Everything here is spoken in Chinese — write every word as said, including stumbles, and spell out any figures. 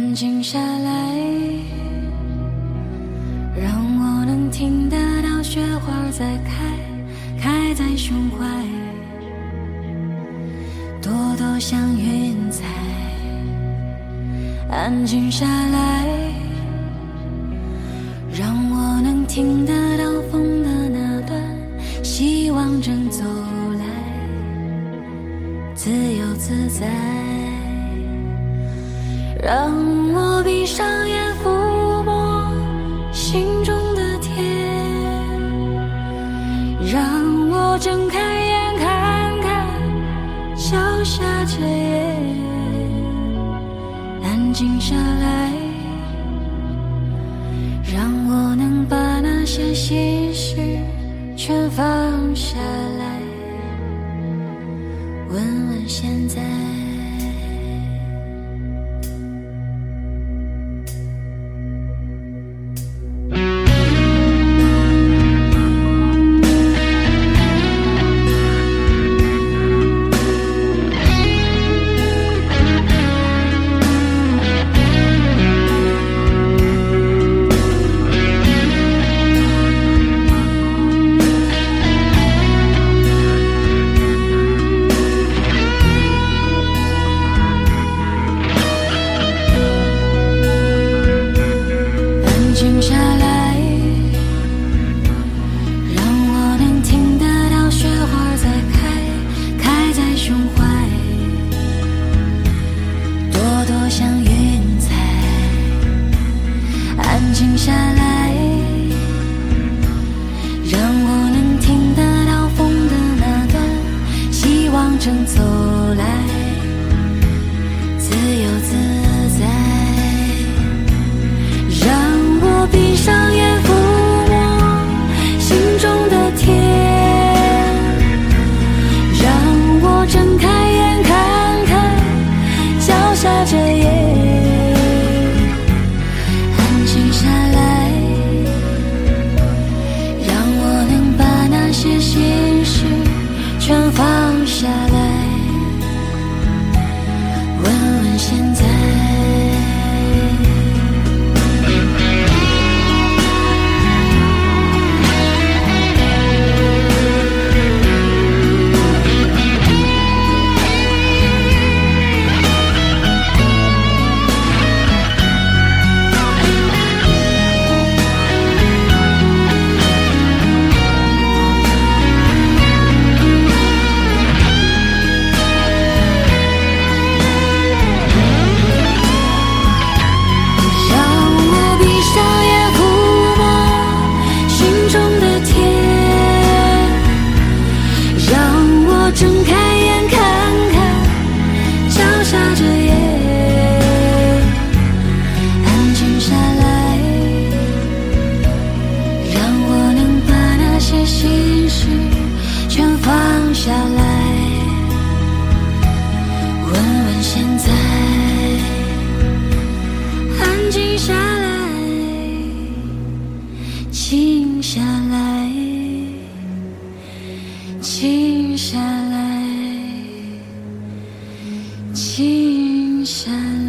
安静下来，让我能听得到雪花在开，开在胸怀，朵朵像云彩。安静下来，让我能听得到风的那端，希望正走来，自由自在。让我闭上眼，抚摸心中的天，让我睁开眼，看看脚下这夜。安静下来，让我能把那些心事全放下来，问问现在。静下来，让我能听得到雪花在开，开在胸怀，朵朵像云彩。安静下来，让我能听得到风的那端，希望正走来，自由自在。让我闭上眼，抚摸心中的天，让我睁开眼，看看脚下这夜。安静下来，让我能把那些心事全放下来，问问现在。睁开眼，看看脚下这夜。安静下来，让我能把那些心事全放下来，问问现在。安静下来，静下来，静下来，静下来。